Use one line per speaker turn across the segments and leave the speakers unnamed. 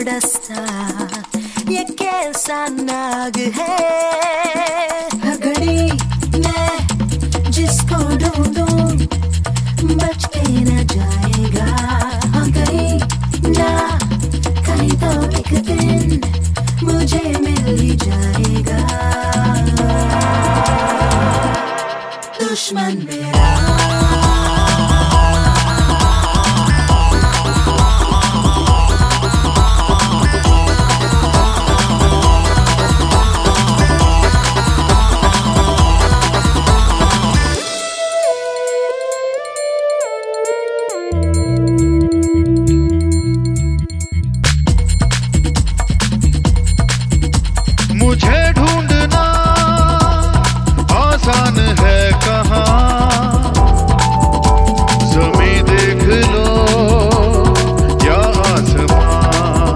थोड़ा सा ये कैसा नाग है। हर घड़ी मैं जिसको ढूंढूं बच के न जाएगा। हाँ कहीं ना कहीं तो एक दिन मुझे मिल ही जाएगा। दुश्मन मेरा
मुझे ढूंढना आसान है कहाँ, ज़मीं देख लो या आसमां।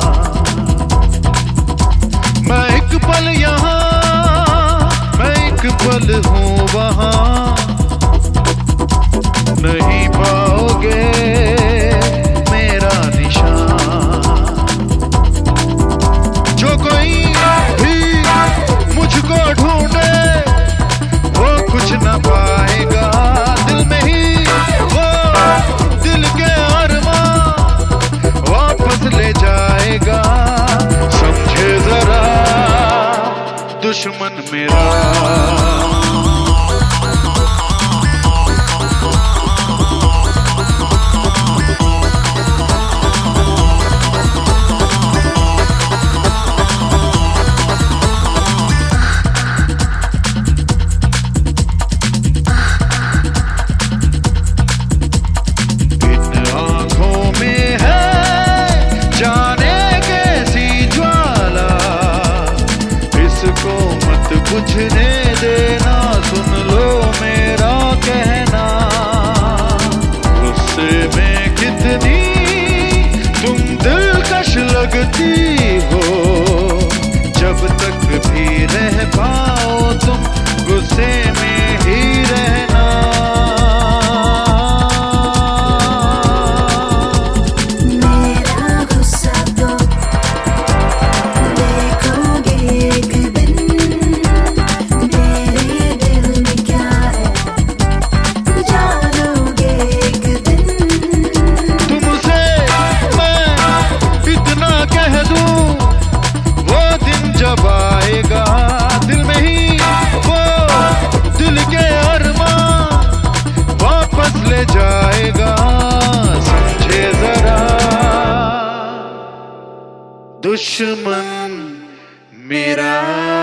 मैं एक पल यहाँ, मैं एक पल हूँ वहाँ, नहीं पाओगे मेरा निशान। जो कोई मुझको ढूंढे वो कुछ न पाएगा। दिल में ही वो दिल के अरमां वापस ले जाएगा। समझे जरा दुश्मन मेरा। बुझने देना, सुन लो मेरा कहना। गुस्से में कितनी तुम दिलकश लगती हो, जब तक भी रह पाओ तुम गुस्से में ही रहना। जब आएगा दिल में ही वो दिल के अरमां वापस ले जाएगा। समझे जरा दुश्मन मेरा।